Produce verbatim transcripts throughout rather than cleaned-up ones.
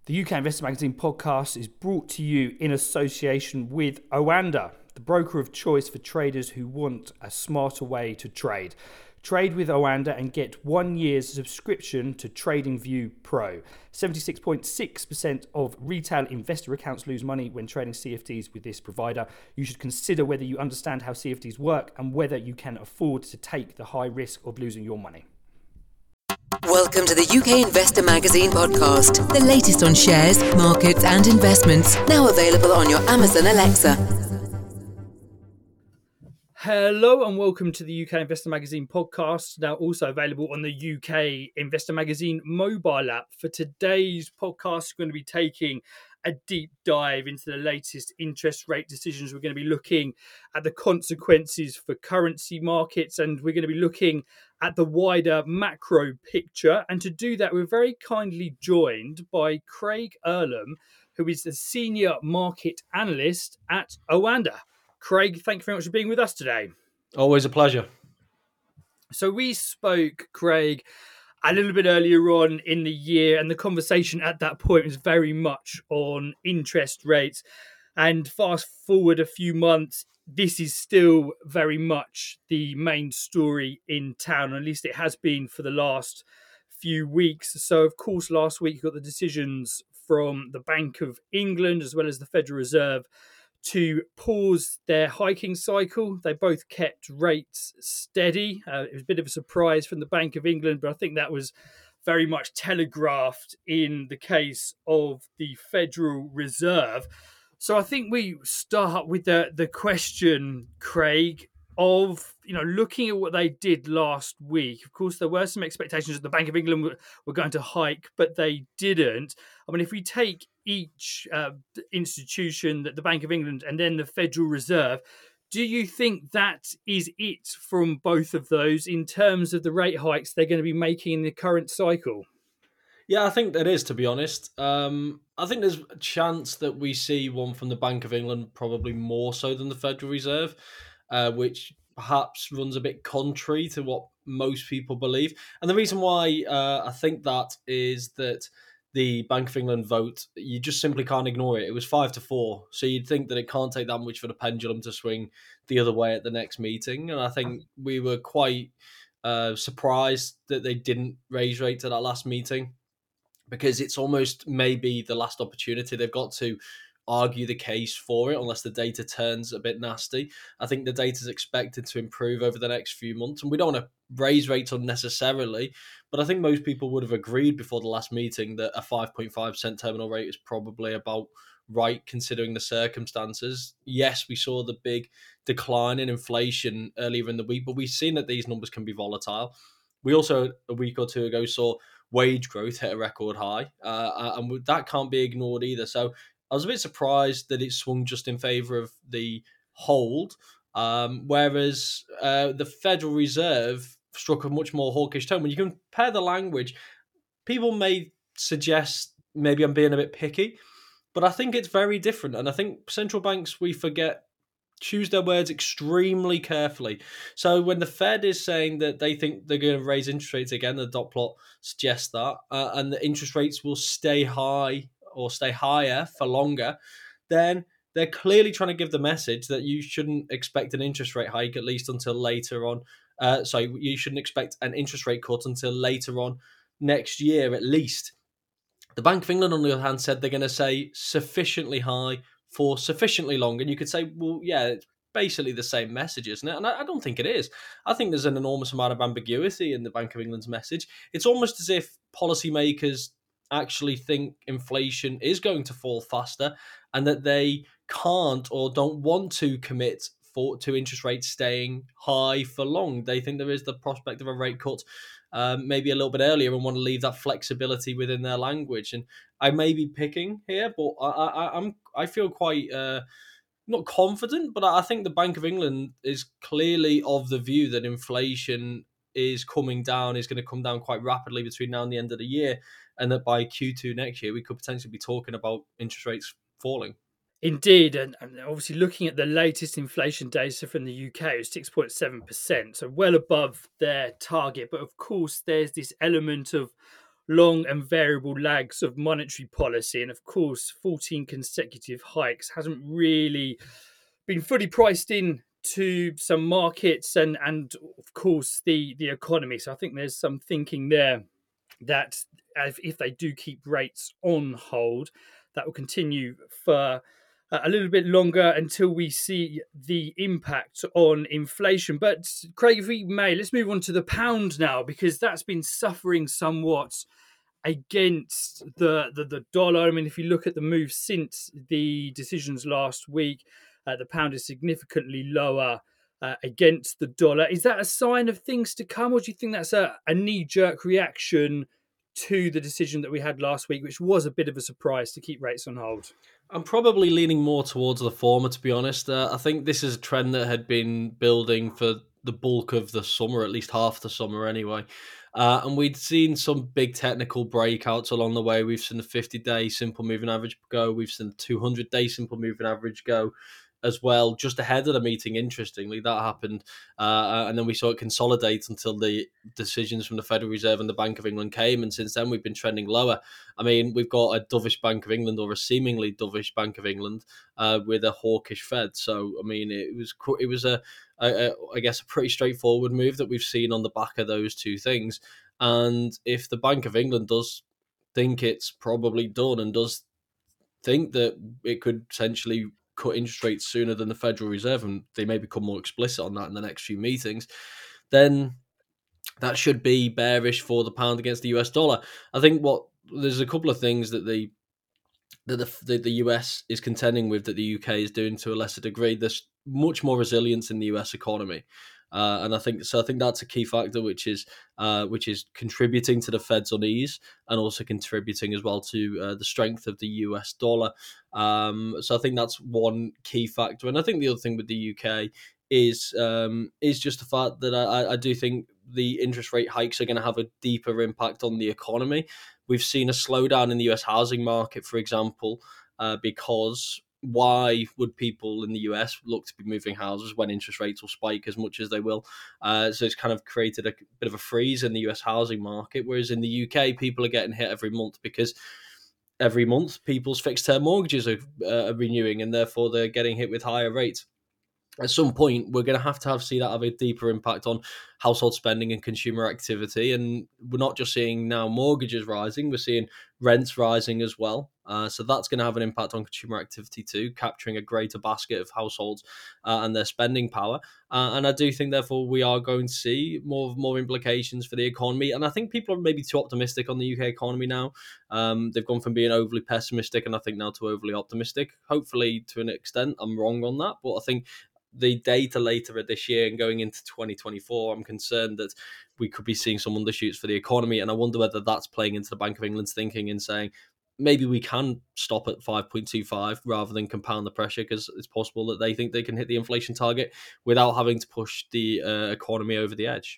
The U K Investor Magazine podcast is brought to you in association with Oanda, the broker of choice for traders who want a smarter way to trade. Trade with Oanda and get one year's subscription to TradingView Pro. seventy-six point six percent of retail investor accounts lose money when trading C F Ds with this provider. You should consider whether you understand how C F Ds work and whether you can afford to take the high risk of losing your money. Welcome to the U K Investor Magazine podcast, the latest on shares, markets and investments, now available on your Amazon Alexa. Hello and welcome to the U K Investor Magazine podcast, now also available on the U K Investor Magazine mobile app. For today's podcast, we're going to be taking a deep dive into the latest interest rate decisions. We're going to be looking at the consequences for currency markets, and we're going to be looking at the wider macro picture. And to do that, we're very kindly joined by Craig Erlam, who is the senior market analyst at Oanda. Craig, thank you very much for being with us today. Always a pleasure. So we spoke, Craig, a little bit earlier on in the year, and the conversation at that point was very much on interest rates. And fast forward a few months, this is still very much the main story in town, or at least it has been for the last few weeks. So, of course, last week you got the decisions from the Bank of England as well as the Federal Reserve to pause their hiking cycle. They both kept rates steady. Uh, it was a bit of a surprise from the Bank of England, but I think that was very much telegraphed in the case of the Federal Reserve. So I think we start with the, the question, Craig, of, you know, looking at what they did last week. Of course, there were some expectations that the Bank of England were, were going to hike, but they didn't. I mean, if we take each uh, institution, that the Bank of England and then the Federal Reserve, do you think that is it from both of those in terms of the rate hikes they're going to be making in the current cycle? Yeah, I think that is, to be honest. Um, I think there's a chance that we see one from the Bank of England, probably more so than the Federal Reserve, uh, which perhaps runs a bit contrary to what most people believe. And the reason why uh, I think that is that the Bank of England vote, you just simply can't ignore it. It was five to four. So you'd think that it can't take that much for the pendulum to swing the other way at the next meeting. And I think we were quite uh, surprised that they didn't raise rates at that last meeting, because it's almost maybe the last opportunity. They've got to argue the case for it unless the data turns a bit nasty. I think the data is expected to improve over the next few months, and we don't want to raise rates unnecessarily, but I think most people would have agreed before the last meeting that a five point five percent terminal rate is probably about right considering the circumstances. Yes, we saw the big decline in inflation earlier in the week, but we've seen that these numbers can be volatile. We also, a week or two ago, saw wage growth hit a record high, uh, and that can't be ignored either. So I was a bit surprised that it swung just in favour of the hold, um, whereas uh, the Federal Reserve struck a much more hawkish tone. When you compare the language, people may suggest maybe I'm being a bit picky, but I think it's very different. And I think central banks, we forget, choose their words extremely carefully. So when the Fed is saying that they think they're going to raise interest rates again, the dot plot suggests that, uh, and the interest rates will stay high or stay higher for longer, then they're clearly trying to give the message that you shouldn't expect an interest rate hike at least until later on. Uh, sorry, you shouldn't expect an interest rate cut until later on next year at least. The Bank of England, on the other hand, said they're going to say sufficiently high for sufficiently long. And you could say, well, yeah, it's basically the same message, isn't it? And I, I don't think it is. I think there's an enormous amount of ambiguity in the Bank of England's message. It's almost as if policymakers actually think inflation is going to fall faster and that they can't or don't want to commit for to interest rates staying high for long. They think there is the prospect of a rate cut um, maybe a little bit earlier and want to leave that flexibility within their language. And I may be picking here, but I, I, I'm I feel quite uh, not confident, but I think the Bank of England is clearly of the view that inflation is coming down, is going to come down quite rapidly between now and the end of the year, and that by Q two next year, we could potentially be talking about interest rates falling. Indeed, and, and obviously looking at the latest inflation data from the U K, it's six point seven percent, so well above their target. But of course, there's this element of long and variable lags of monetary policy. And of course, fourteen consecutive hikes hasn't really been fully priced in to some markets and, and of course, the, the economy. So I think there's some thinking there that if, if they do keep rates on hold, that will continue for a little bit longer until we see the impact on inflation. But Craig, if we may, let's move on to the pound now, because that's been suffering somewhat against the, the, the dollar. I mean, if you look at the move since the decisions last week, uh, the pound is significantly lower uh, against the dollar. Is that a sign of things to come, or do you think that's a, a knee-jerk reaction to the decision that we had last week, which was a bit of a surprise to keep rates on hold? I'm probably leaning more towards the former, to be honest. Uh, I think this is a trend that had been building for the bulk of the summer, at least half the summer anyway. Uh, and we'd seen some big technical breakouts along the way. We've seen the fifty-day simple moving average go. We've seen the two hundred day simple moving average go as well, just ahead of the meeting. Interestingly, that happened. Uh, and then we saw it consolidate until the decisions from the Federal Reserve and the Bank of England came. And since then, we've been trending lower. I mean, we've got a dovish Bank of England, or a seemingly dovish Bank of England, uh, with a hawkish Fed. So, I mean, it was it was a, a, a, I guess, a pretty straightforward move that we've seen on the back of those two things. And if the Bank of England does think it's probably done and does think that it could potentially cut interest rates sooner than the Federal Reserve, and they may become more explicit on that in the next few meetings, then that should be bearish for the pound against the U S dollar. I think what there's a couple of things that the that the, the, the U S is contending with that the U K is doing to a lesser degree. There's much more resilience in the U S economy. Uh, and I think so. I think that's a key factor, which is uh, which is contributing to the Fed's unease, and also contributing as well to uh, the strength of the U S dollar. Um, so I think that's one key factor. And I think the other thing with the U K is um, is just the fact that I, I do think the interest rate hikes are going to have a deeper impact on the economy. We've seen a slowdown in the U S housing market, for example, uh, because why would people in the U S look to be moving houses when interest rates will spike as much as they will? Uh, so it's kind of created a bit of a freeze in the U S housing market, whereas in the U K, people are getting hit every month because every month people's fixed term mortgages are, uh, are renewing, and therefore they're getting hit with higher rates. At some point, we're going to have to have see that have a deeper impact on household spending and consumer activity. And we're not just seeing now mortgages rising, we're seeing rents rising as well. Uh, so that's going to have an impact on consumer activity too, capturing a greater basket of households uh, and their spending power. Uh, and I do think, therefore, we are going to see more more implications for the economy. And I think people are maybe too optimistic on the U K economy now. Um, they've gone from being overly pessimistic, and I think now to overly optimistic. Hopefully, to an extent, I'm wrong on that. But I think the data later this year and going into twenty twenty-four, I'm concerned that we could be seeing some undershoots for the economy. And I wonder whether that's playing into the Bank of England's thinking and saying, maybe we can stop at five point two five rather than compound the pressure, because it's possible that they think they can hit the inflation target without having to push the uh, economy over the edge.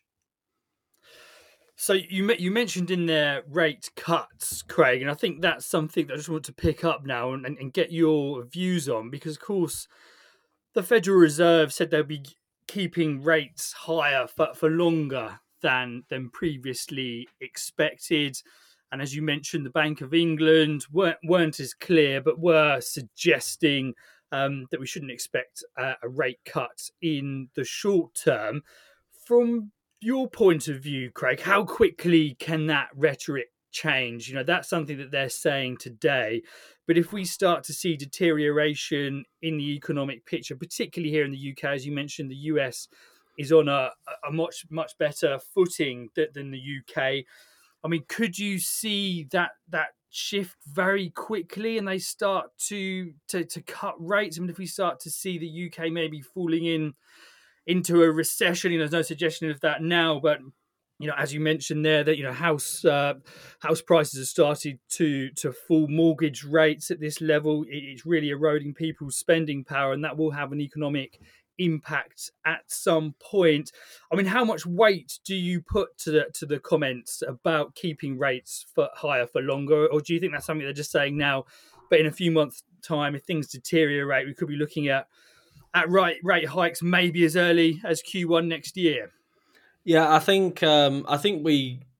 So you you mentioned in there rate cuts, Craig, and I think that's something that I just want to pick up now and, and, and get your views on, because, of course, the Federal Reserve said they'll be keeping rates higher for, for longer than, than previously expected. And as you mentioned, the Bank of England weren't, weren't as clear, but were suggesting um, that we shouldn't expect a, a rate cut in the short term. From your point of view, Craig, how quickly can that rhetoric change? You know, that's something that they're saying today. But if we start to see deterioration in the economic picture, particularly here in the U K, as you mentioned, the U S is on a, a much, much better footing than, than the U K. I mean, could you see that that shift very quickly and they start to, to, to cut rates? I mean, if we start to see the U K maybe falling in into a recession, you know, there's no suggestion of that now, but you know, as you mentioned there, that you know, house uh, house prices have started to to fall. Mortgage rates at this level, it's really eroding people's spending power, and that will have an economic impact at some point. I mean, how much weight do you put to the to the comments about keeping rates for higher for longer, or do you think that's something they're just saying now, but in a few months' time, if things deteriorate, we could be looking at at rate rate hikes maybe as early as Q one next year? Yeah, I think um, I think we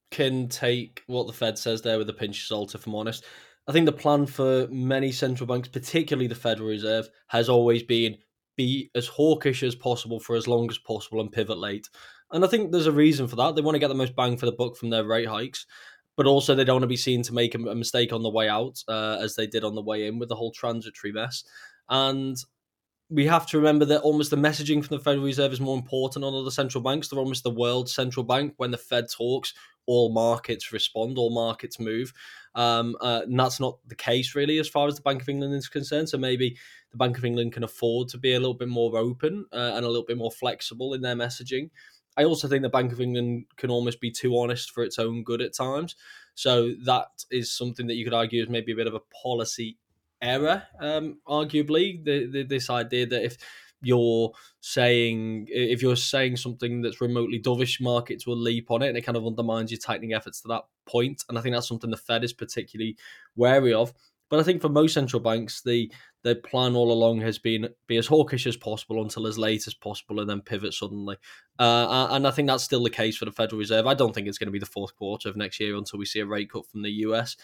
can take what the Fed says there with a pinch of salt, if I'm honest. I think the plan for many central banks, particularly the Federal Reserve, has always been be as hawkish as possible for as long as possible and pivot late. And I think there's a reason for that. They want to get the most bang for the buck from their rate hikes, but also they don't want to be seen to make a mistake on the way out, uh, as they did on the way in with the whole transitory mess. And we have to remember that almost the messaging from the Federal Reserve is more important on other central banks. They're almost the world's central bank. When the Fed talks, all markets respond, all markets move. Um, uh, and that's not the case, really, as far as the Bank of England is concerned. So maybe the Bank of England can afford to be a little bit more open uh, and a little bit more flexible in their messaging. I also think the Bank of England can almost be too honest for its own good at times. So that is something that you could argue is maybe a bit of a policy error, um, arguably, the, the, this idea that if you're saying if you're saying something that's remotely dovish, markets will leap on it, and it kind of undermines your tightening efforts to that point. And I think that's something the Fed is particularly wary of. But I think for most central banks, the the plan all along has been be as hawkish as possible until as late as possible and then pivot suddenly. Uh, and I think that's still the case for the Federal Reserve. I don't think it's going to be the fourth quarter of next year until we see a rate cut from the U S.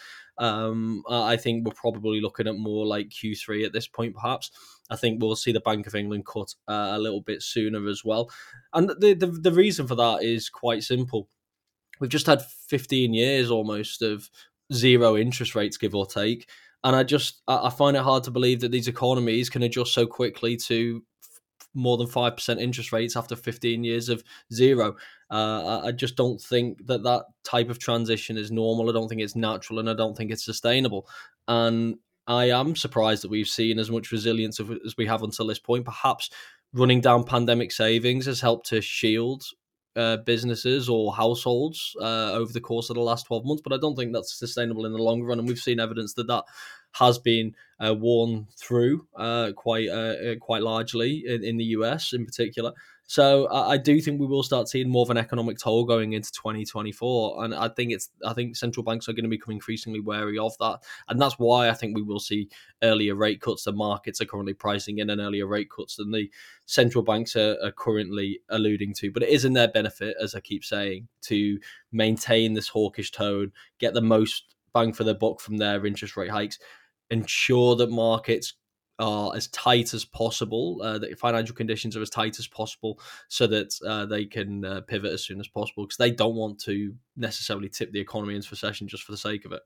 Um, I think we're probably looking at more like Q three at this point, perhaps. I think we'll see the Bank of England cut uh, a little bit sooner as well. And the, the the reason for that is quite simple. We've just had fifteen years almost of zero interest rates, give or take. And I just I find it hard to believe that these economies can adjust so quickly to more than five percent interest rates after fifteen years of zero. Uh, I just don't think that that type of transition is normal. I don't think it's natural, and I don't think it's sustainable. And I am surprised that we've seen as much resilience as we have until this point. Perhaps running down pandemic savings has helped to shield uh, businesses or households uh, over the course of the last twelve months, but I don't think that's sustainable in the long run. And we've seen evidence that that has been uh, worn through uh, quite uh, quite largely in, in the U S in particular. So I, I do think we will start seeing more of an economic toll going into twenty twenty-four, and I think it's I think central banks are going to become increasingly wary of that, and that's why I think we will see earlier rate cuts. The markets are currently pricing in an earlier rate cuts than the central banks are, are currently alluding to. But it is in their benefit, as I keep saying, to maintain this hawkish tone, get the most bang for their buck from their interest rate hikes, ensure that markets are as tight as possible, uh, that financial conditions are as tight as possible, so that uh, they can uh, pivot as soon as possible, because they don't want to necessarily tip the economy into recession just for the sake of it.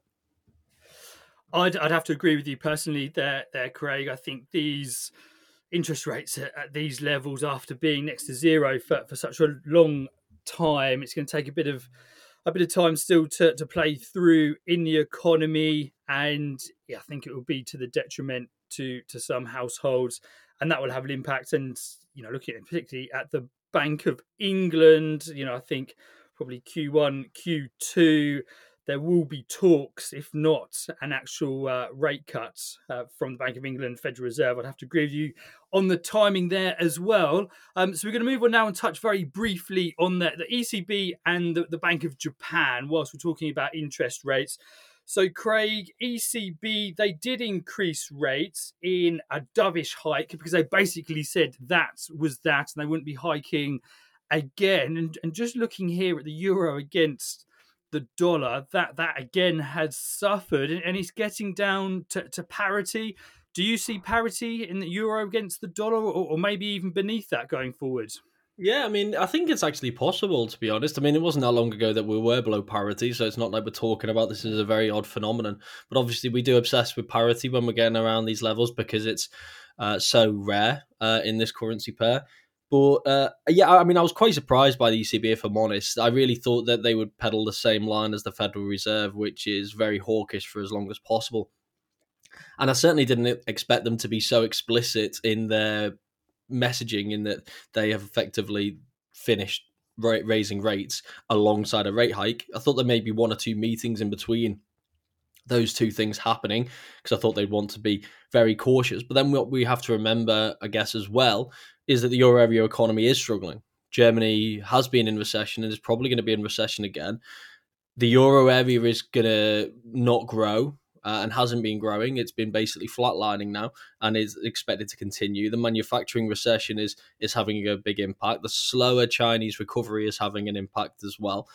I'd, I'd have to agree with you personally there, there, Craig. I think these interest rates at, at these levels, after being next to zero for, for such a long time, it's going to take a bit of a bit of time still to, to play through in the economy, and yeah, I think it will be to the detriment to to some households, and that will have an impact. And you know, looking at particularly at the Bank of England, you know, I think probably Q one, Q two, there will be talks, if not an actual uh, rate cut uh, from the Bank of England, Federal Reserve. I'd have to agree with you on the timing there as well. Um, so we're going to move on now and touch very briefly on the, the E C B and the, the Bank of Japan whilst we're talking about interest rates. So, Craig, E C B, they did increase rates in a dovish hike because they basically said that was that, and they wouldn't be hiking again. And, and just looking here at the euro against the dollar, that that again has suffered, and, and it's getting down to, to parity. Do you see parity in the euro against the dollar, or, or maybe even beneath that going forward? Yeah, I mean, I think it's actually possible, to be honest. I mean, it wasn't that long ago that we were below parity, so it's not like we're talking about this as a very odd phenomenon. But obviously, we do obsess with parity when we're getting around these levels because it's uh, so rare uh, in this currency pair. But uh, yeah, I mean, I was quite surprised by the E C B, if I'm honest. I really thought that they would pedal the same line as the Federal Reserve, which is very hawkish for as long as possible. And I certainly didn't expect them to be so explicit in their messaging, in that they have effectively finished raising rates alongside a rate hike. I thought there may be one or two meetings in between those two things happening, because I thought they'd want to be very cautious. But then what we have to remember, I guess, as well, is that the euro area economy is struggling. Germany has been in recession and is probably going to be in recession again. The euro area is going to not grow uh, and hasn't been growing. It's been basically flatlining now and is expected to continue. The manufacturing recession is is having a big impact. The slower Chinese recovery is having an impact as well.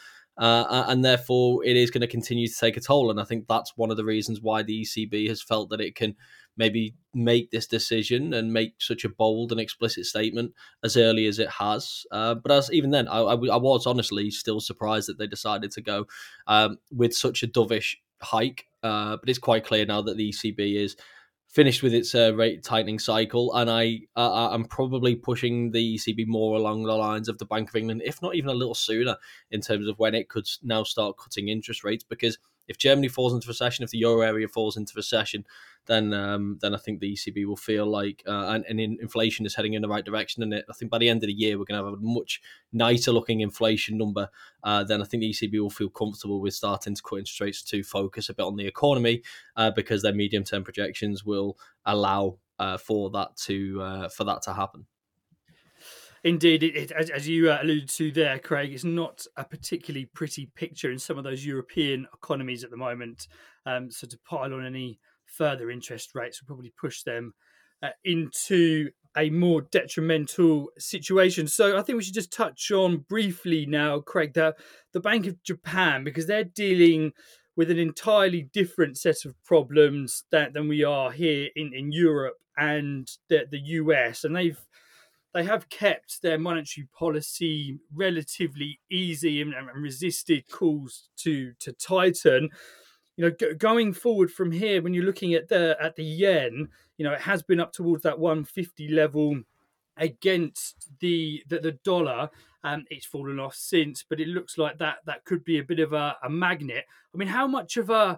uh, and therefore it is going to continue to take a toll. And I think that's one of the reasons why the E C B has felt that it can maybe make this decision and make such a bold and explicit statement as early as it has. Uh, but as even then, I, I, I was honestly still surprised that they decided to go um, with such a dovish hike. Uh, but it's quite clear now that the E C B is finished with its uh, rate tightening cycle, and I uh, I'm probably pushing the E C B more along the lines of the Bank of England, if not even a little sooner, in terms of when it could now start cutting interest rates. Because if Germany falls into recession, if the euro area falls into recession, then um, then I think the E C B will feel like uh, and, and inflation is heading in the right direction. And it, I think by the end of the year, we're going to have a much nicer looking inflation number. Uh, then I think the E C B will feel comfortable with starting to cut interest rates to focus a bit on the economy, uh, because their medium term projections will allow uh, for that to uh, for that to happen. Indeed, it, it, as, as you uh, alluded to there, Craig, it's not a particularly pretty picture in some of those European economies at the moment. Um, so to pile on any further interest rates will probably push them uh, into a more detrimental situation. So I think we should just touch on briefly now, Craig, the, the Bank of Japan, because they're dealing with an entirely different set of problems that, than we are here in, in Europe and the, the U S. And they've They have kept their monetary policy relatively easy and, and resisted calls to to tighten. You know, g- going forward from here, when you're looking at the at the yen, you know, it has been up towards that one fifty level against the the, the dollar. Um, it's fallen off since, but it looks like that that could be a bit of a, a magnet. I mean, how much of a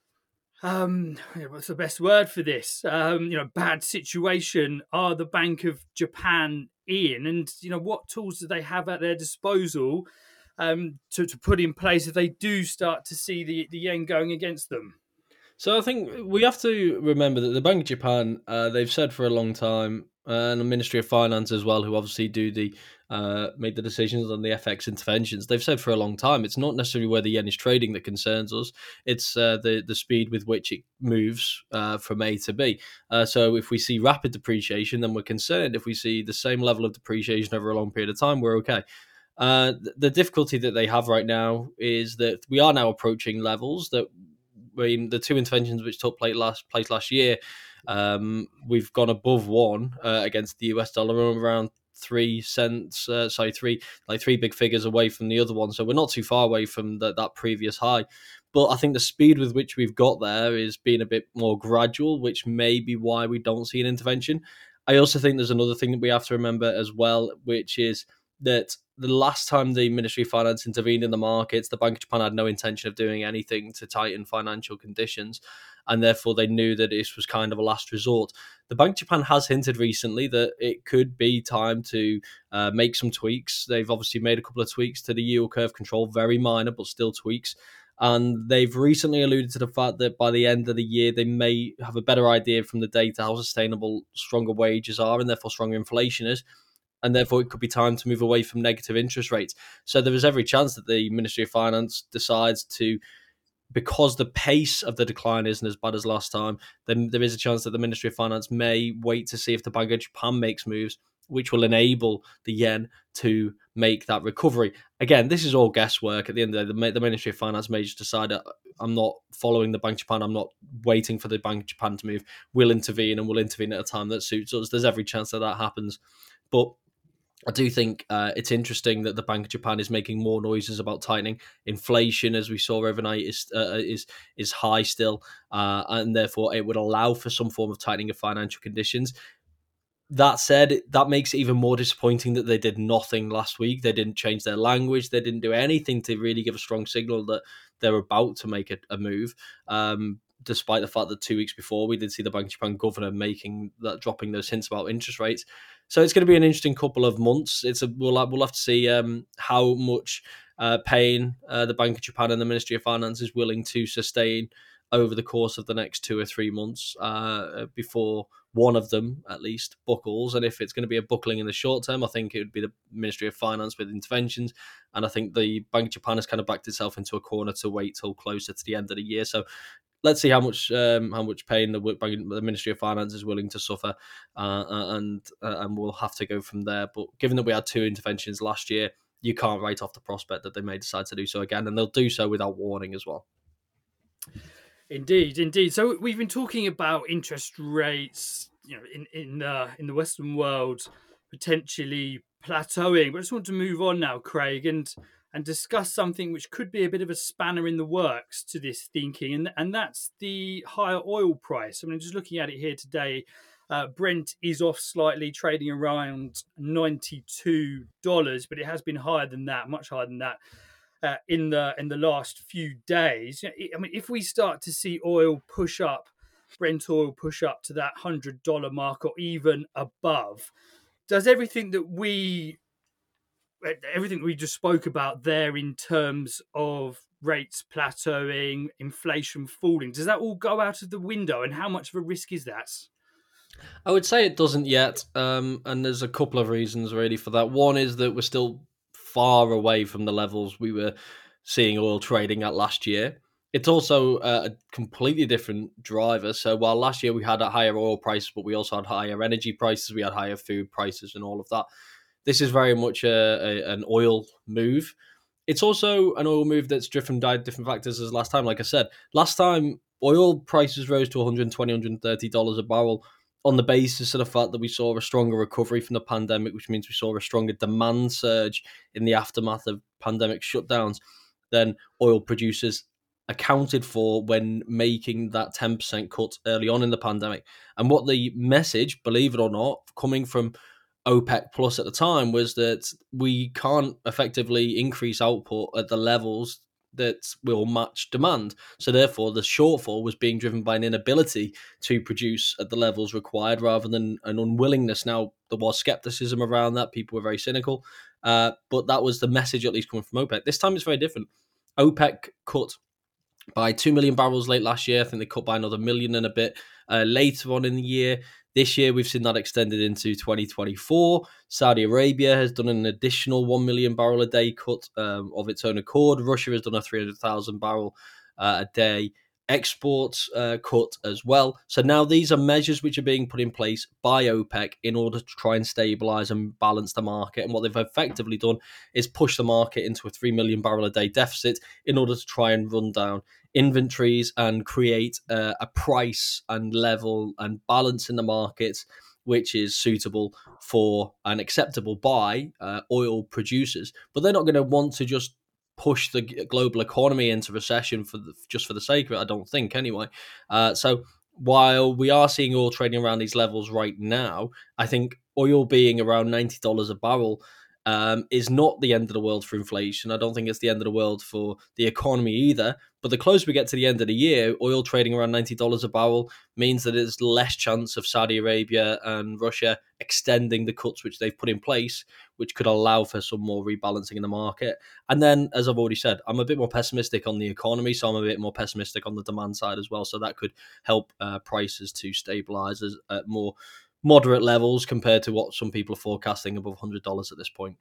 um what's the best word for this um you know bad situation are the Bank of Japan in, and you know what tools do they have at their disposal um to, to put in place if they do start to see the, the yen going against them? So I think we have to remember that the Bank of Japan, uh, they've said for a long time, and the Ministry of Finance as well, who obviously do the uh, made the decisions on the F X interventions. They've said for a long time it's not necessarily where the yen is trading that concerns us; it's uh, the the speed with which it moves uh, from A to B. Uh, so if we see rapid depreciation, then we're concerned. If we see the same level of depreciation over a long period of time, we're okay. Uh, the difficulty that they have right now is that we are now approaching levels that. I mean, the two interventions which took place last place last year, um, we've gone above one uh, against the U S dollar, around three cents. Uh, sorry, three like three big figures away from the other one. So we're not too far away from the, that previous high. But I think the speed with which we've got there is being a bit more gradual, which may be why we don't see an intervention. I also think there's another thing that we have to remember as well, which is that the last time the Ministry of Finance intervened in the markets, the Bank of Japan had no intention of doing anything to tighten financial conditions, and therefore they knew that this was kind of a last resort. The Bank of Japan has hinted recently that it could be time to uh, make some tweaks. They've obviously made a couple of tweaks to the yield curve control, very minor, but still tweaks. And they've recently alluded to the fact that by the end of the year, they may have a better idea from the data how sustainable stronger wages are and therefore stronger inflation is. And therefore, it could be time to move away from negative interest rates. So there is every chance that the Ministry of Finance decides to, because the pace of the decline isn't as bad as last time, then there is a chance that the Ministry of Finance may wait to see if the Bank of Japan makes moves, which will enable the yen to make that recovery. Again, this is all guesswork. At the end of the day, the Ministry of Finance may just decide, I'm not following the Bank of Japan, I'm not waiting for the Bank of Japan to move. We'll intervene, and we'll intervene at a time that suits us. There's every chance that that happens. But I do think uh, it's interesting that the Bank of Japan is making more noises about tightening. Inflation, as we saw overnight, is uh, is is high still, uh, and therefore it would allow for some form of tightening of financial conditions. That said, that makes it even more disappointing that they did nothing last week. They didn't change their language. They didn't do anything to really give a strong signal that they're about to make a, a move. Um, despite the fact that two weeks before we did see the Bank of Japan governor making that, dropping those hints about interest rates. So it's going to be an interesting couple of months. It's a, we'll have, we'll have to see um, how much uh, pain uh, the Bank of Japan and the Ministry of Finance is willing to sustain over the course of the next two or three months uh, before one of them at least buckles. And if it's going to be a buckling in the short term, I think it would be the Ministry of Finance with interventions. And I think the Bank of Japan has kind of backed itself into a corner to wait till closer to the end of the year. So let's see how much um, how much pain the, the Ministry of Finance is willing to suffer, uh, and uh, and we'll have to go from there. But given that we had two interventions last year, you can't write off the prospect that they may decide to do so again, and they'll do so without warning as well. Indeed, indeed. So we've been talking about interest rates, you know, in in uh, in the Western world potentially plateauing. But I just want to move on now, Craig, and and discuss something which could be a bit of a spanner in the works to this thinking, and and that's the higher oil price. I mean, just looking at it here today, uh, Brent is off slightly, trading around ninety-two dollars, but it has been higher than that, much higher than that. Uh, in the in the last few days, I mean, if we start to see oil push up, Brent oil push up to that hundred dollar mark or even above, does everything that we everything we just spoke about there in terms of rates plateauing, inflation falling, does that all go out of the window? And how much of a risk is that? I would say it doesn't yet, um, and there's a couple of reasons really for that. One is that we're still far away from the levels we were seeing oil trading at last year. It's also uh, a completely different driver. So while last year we had a higher oil price, but we also had higher energy prices, we had higher food prices and all of that. This is very much a, a, an oil move. It's also an oil move that's driven by different factors as last time. Like I said, last time oil prices rose to one hundred twenty dollars, one hundred thirty dollars a barrel on the basis of the fact that we saw a stronger recovery from the pandemic, which means we saw a stronger demand surge in the aftermath of pandemic shutdowns than oil producers accounted for when making that ten percent cut early on in the pandemic. And what the message, believe it or not, coming from OPEC Plus at the time was that we can't effectively increase output at the levels that will match demand. So therefore, the shortfall was being driven by an inability to produce at the levels required rather than an unwillingness. Now, there was skepticism around that. People were very cynical. Uh, but that was the message at least coming from OPEC. This time it's very different. OPEC cut by two million barrels late last year. I think they cut by another million and a bit uh, later on in the year. This year, we've seen that extended into twenty twenty-four. Saudi Arabia has done an additional one million barrel a day cut um, of its own accord. Russia has done a three hundred thousand barrel uh, a day exports uh, cut as well. So now these are measures which are being put in place by OPEC in order to try and stabilize and balance the market. And what they've effectively done is push the market into a three million barrel a day deficit in order to try and run down inventories and create uh, a price and level and balance in the markets which is suitable for and acceptable by uh, oil producers. But they're not going to want to just push the global economy into recession for the, just for the sake of it, I don't think, anyway. Uh, so while we are seeing oil trading around these levels right now, I think oil being around ninety dollars a barrel um, is not the end of the world for inflation. I don't think it's the end of the world for the economy either. But the closer we get to the end of the year, oil trading around ninety dollars a barrel means that there's less chance of Saudi Arabia and Russia extending the cuts which they've put in place, which could allow for some more rebalancing in the market. And then, as I've already said, I'm a bit more pessimistic on the economy, so I'm a bit more pessimistic on the demand side as well. So that could help uh, prices to stabilize at more moderate levels compared to what some people are forecasting above one hundred dollars at this point.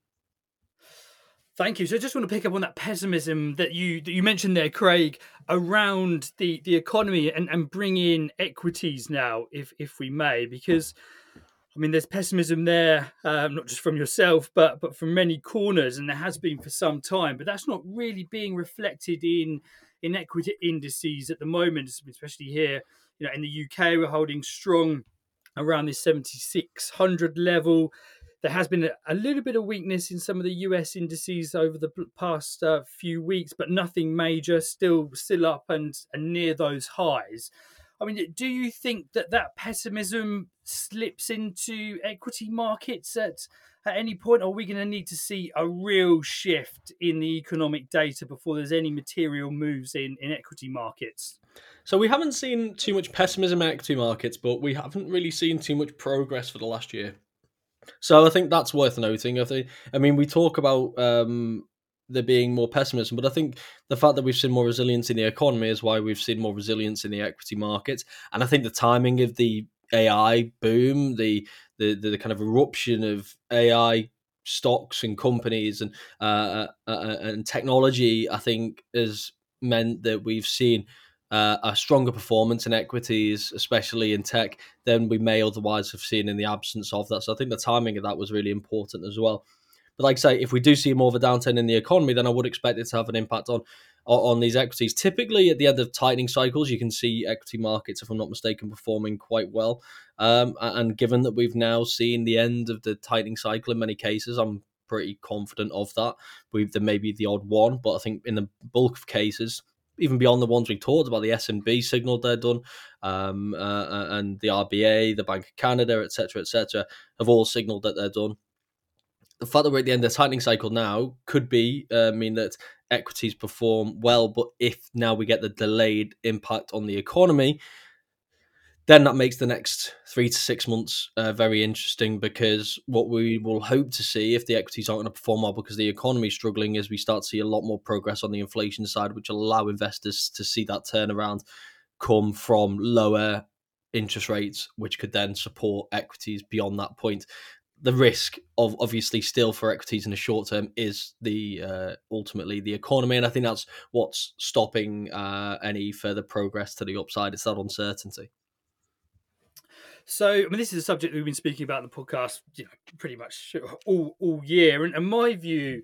Thank you. So I just want to pick up on that pessimism that you that you mentioned there, Craig, around the, the economy and, and bring in equities now, if if we may, because I mean, there's pessimism there, um, not just from yourself, but but from many corners, and there has been for some time. But that's not really being reflected in in equity indices at the moment, especially here. You know, in the U K, we're holding strong around this seventy-six hundred level. There has been a, a little bit of weakness in some of the U S indices over the past uh, few weeks, but nothing major, still still up and, and near those highs. I mean, do you think that that pessimism slips into equity markets at, at any point? Or are we going to need to see a real shift in the economic data before there's any material moves in, in equity markets? So we haven't seen too much pessimism in equity markets, but we haven't really seen too much progress for the last year. So I think that's worth noting. I think, I mean, we talk about um, there being more pessimism, but I think the fact that we've seen more resilience in the economy is why we've seen more resilience in the equity markets. And I think the timing of the A I boom, the the, the kind of eruption of A I stocks and companies and uh, uh, and technology, I think, has meant that we've seen Uh, a stronger performance in equities, especially in tech, than we may otherwise have seen in the absence of that. So I think the timing of that was really important as well. But like I say, if we do see more of a downturn in the economy, then I would expect it to have an impact on on these equities. Typically, at the end of tightening cycles, you can see equity markets, if I'm not mistaken, performing quite well. Um, and given that we've now seen the end of the tightening cycle in many cases, I'm pretty confident of that. We've, there may be the odd one, but I think in the bulk of cases, even beyond the ones we talked about, the S N B signaled they're done, um, uh, and the R B A, the Bank of Canada, et cetera, et cetera, have all signaled that they're done. The fact that we're at the end of the tightening cycle now could be uh, mean that equities perform well, but if now we get the delayed impact on the economy, then that makes the next three to six months uh, very interesting, because what we will hope to see, if the equities aren't going to perform well because the economy is struggling, is we start to see a lot more progress on the inflation side, which will allow investors to see that turnaround come from lower interest rates, which could then support equities beyond that point. The risk of obviously still for equities in the short term is the uh, ultimately the economy, and I think that's what's stopping uh, any further progress to the upside. It's that uncertainty. So, I mean, this is a subject we've been speaking about in the podcast, you know, pretty much all all year, and, and my view,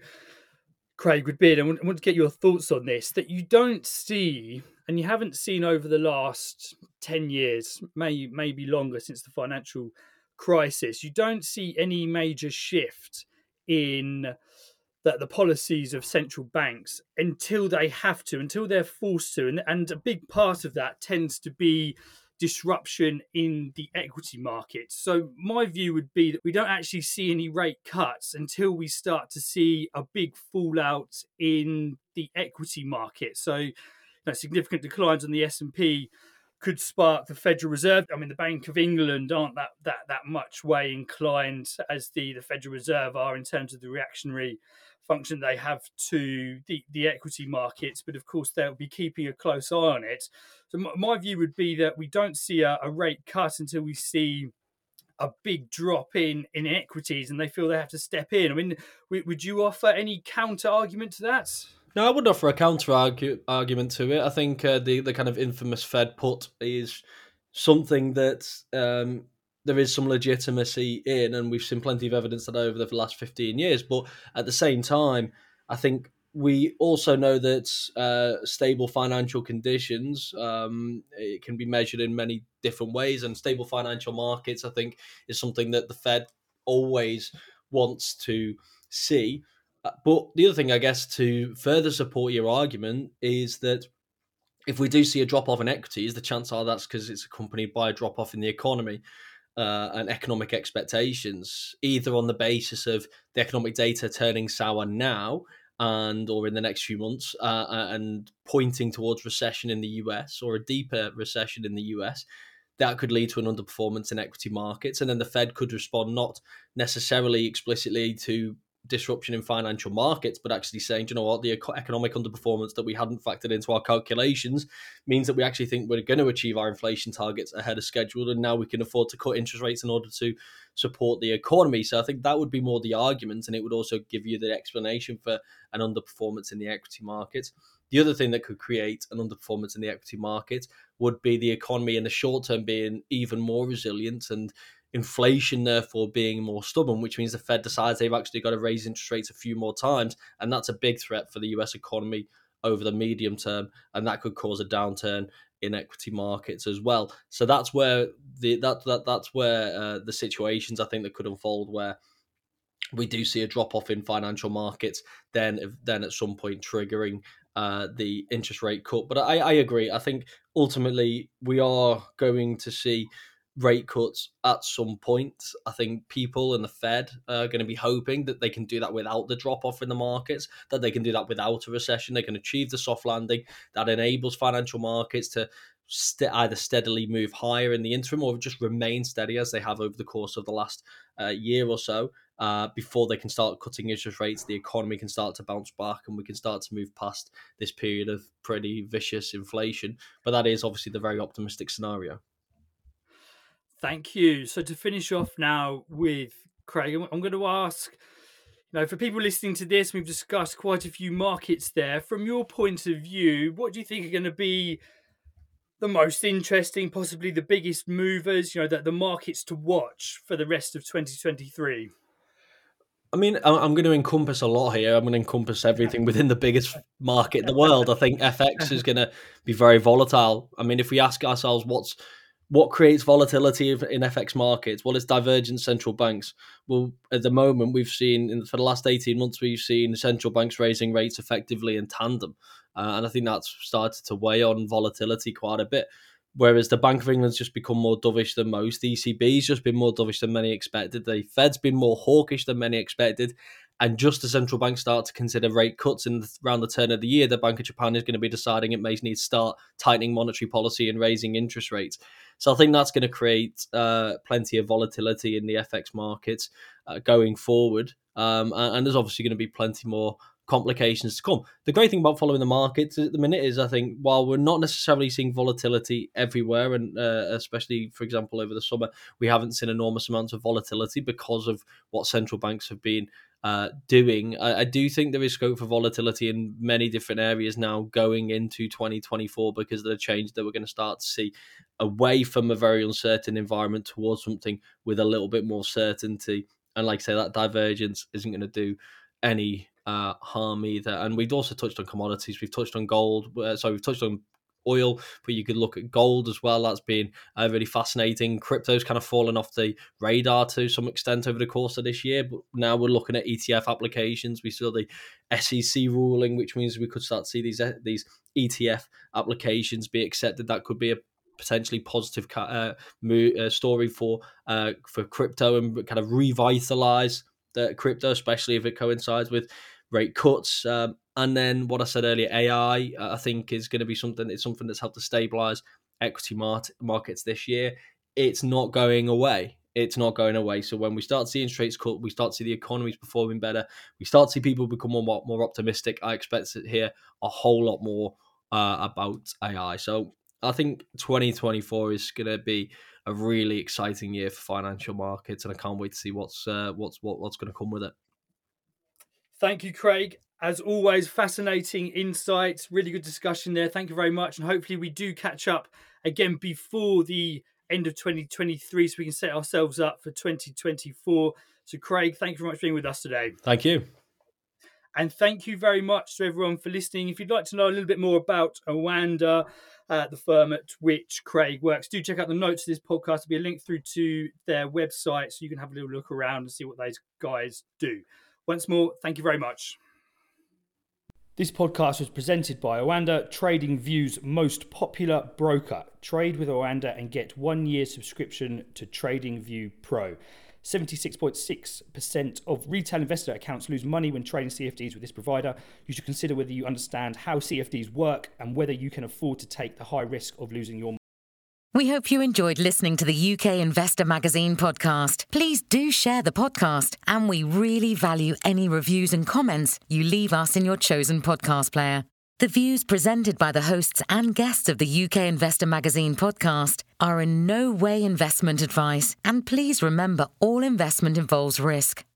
Craig, would be, and I want, I want to get your thoughts on this, that you don't see, and you haven't seen over the last ten years, may maybe longer, since the financial crisis, you don't see any major shift in the, the policies of central banks until they have to, until they're forced to. And, and a big part of that tends to be disruption in the equity market. So my view would be that we don't actually see any rate cuts until we start to see a big fallout in the equity market. So, you know, significant declines on the S and P could spark the Federal Reserve. I mean, the Bank of England aren't that that that much way inclined as the, the Federal Reserve are in terms of the reactionary function they have to the, the equity markets. But of course, they'll be keeping a close eye on it. So my, my view would be that we don't see a, a rate cut until we see a big drop in, in equities and they feel they have to step in. I mean, would you offer any counter argument to that? No, I would offer a counter argue, argument to it. I think uh, the the kind of infamous Fed put is something that um, there is some legitimacy in, and we've seen plenty of evidence that over the last fifteen years. But at the same time, I think we also know that uh, stable financial conditions um, it can be measured in many different ways, and stable financial markets, I think, is something that the Fed always wants to see. But the other thing, I guess, to further support your argument is that if we do see a drop-off in equities, the chances are that's because it's accompanied by a drop-off in the economy uh, and economic expectations, either on the basis of the economic data turning sour now and or in the next few months uh, and pointing towards recession in the U S or a deeper recession in the U S. That could lead to an underperformance in equity markets. And then the Fed could respond not necessarily explicitly to disruption in financial markets, but actually saying, you know what, the economic underperformance that we hadn't factored into our calculations means that we actually think we're going to achieve our inflation targets ahead of schedule, and now we can afford to cut interest rates in order to support the economy. So I think that would be more the argument, and it would also give you the explanation for an underperformance in the equity market. The other thing that could create an underperformance in the equity market would be the economy in the short term being even more resilient and inflation therefore being more stubborn, which means the Fed decides they've actually got to raise interest rates a few more times, and that's a big threat for the U S economy over the medium term, and that could cause a downturn in equity markets as well. So that's where the that that that's where uh, the situations I think that could unfold, where we do see a drop off in financial markets, then then at some point triggering uh, the interest rate cut. But I, I agree. I think ultimately we are going to see rate cuts at some point. I think people and the Fed are going to be hoping that they can do that without the drop off in the markets, that they can do that without a recession. They can achieve the soft landing that enables financial markets to st- either steadily move higher in the interim or just remain steady as they have over the course of the last uh, year or so. Uh, before they can start cutting interest rates, the economy can start to bounce back and we can start to move past this period of pretty vicious inflation. But that is obviously the very optimistic scenario. Thank you. So to finish off now with Craig, I'm going to ask, you know, for people listening to this, we've discussed quite a few markets there. From your point of view, what do you think are going to be the most interesting, possibly the biggest movers, you know, that the markets to watch for the rest of twenty twenty-three? I mean, I'm going to encompass a lot here. I'm going to encompass everything within the biggest market in the world. I think F X is going to be very volatile. I mean, if we ask ourselves what's what creates volatility in F X markets, well, it's divergent central banks. Well, at the moment, we've seen, in, for the last eighteen months, we've seen central banks raising rates effectively in tandem. Uh, and I think that's started to weigh on volatility quite a bit. Whereas the Bank of England's just become more dovish than most. The E C B's just been more dovish than many expected. The Fed's been more hawkish than many expected. And just as central banks start to consider rate cuts in the, around the turn of the year, the Bank of Japan is going to be deciding it may need to start tightening monetary policy and raising interest rates. So I think that's going to create uh, plenty of volatility in the F X markets uh, going forward. Um, and, and there's obviously going to be plenty more complications to come. The great thing about following the markets at the minute is, I think, while we're not necessarily seeing volatility everywhere, and uh, especially, for example, over the summer, we haven't seen enormous amounts of volatility because of what central banks have been uh, doing. I, I do think there is scope for volatility in many different areas now going into twenty twenty-four because of the change that we're going to start to see away from a very uncertain environment towards something with a little bit more certainty. And like I say, that divergence isn't going to do any uh, harm either. And we've also touched on commodities. We've touched on gold. Uh, so we've touched on oil, but you could look at gold as well. That's been uh, really fascinating. Crypto's kind of fallen off the radar to some extent over the course of this year, but now we're looking at E T F applications. We saw the S E C ruling, which means we could start to see these uh, these E T F applications be accepted. That could be a potentially positive uh, uh, story for uh, for crypto and kind of revitalize the crypto, especially if it coincides with rate cuts. Um, and then what I said earlier, A I, uh, I think is going to be something. It's something that's helped to stabilize equity mar- markets this year. It's not going away. It's not going away. So when we start seeing rates cut, we start to see the economies performing better. We start to see people become more more optimistic. I expect to hear a whole lot more uh, about A I. So I think twenty twenty-four is going to be a really exciting year for financial markets, and I can't wait to see what's uh, what's what, what's going to come with it. Thank you, Craig. As always, fascinating insights, really good discussion there. Thank you very much, and hopefully we do catch up again before the end of twenty twenty-three so we can set ourselves up for twenty twenty-four. So, Craig, thank you very much for being with us today. Thank you. And thank you very much to everyone for listening. If you'd like to know a little bit more about Oanda, uh, the firm at which Craig works, do check out the notes of this podcast. There'll be a link through to their website so you can have a little look around and see what those guys do. Once more, thank you very much. This podcast was presented by Oanda, TradingView's most popular broker. Trade with Oanda and get one year subscription to TradingView Pro. seventy-six point six percent of retail investor accounts lose money when trading C F Ds with this provider. You should consider whether you understand how C F Ds work and whether you can afford to take the high risk of losing your money. We hope you enjoyed listening to the U K Investor Magazine podcast. Please do share the podcast, and we really value any reviews and comments you leave us in your chosen podcast player. The views presented by the hosts and guests of the U K Investor Magazine podcast are in no way investment advice, and please remember all investment involves risk.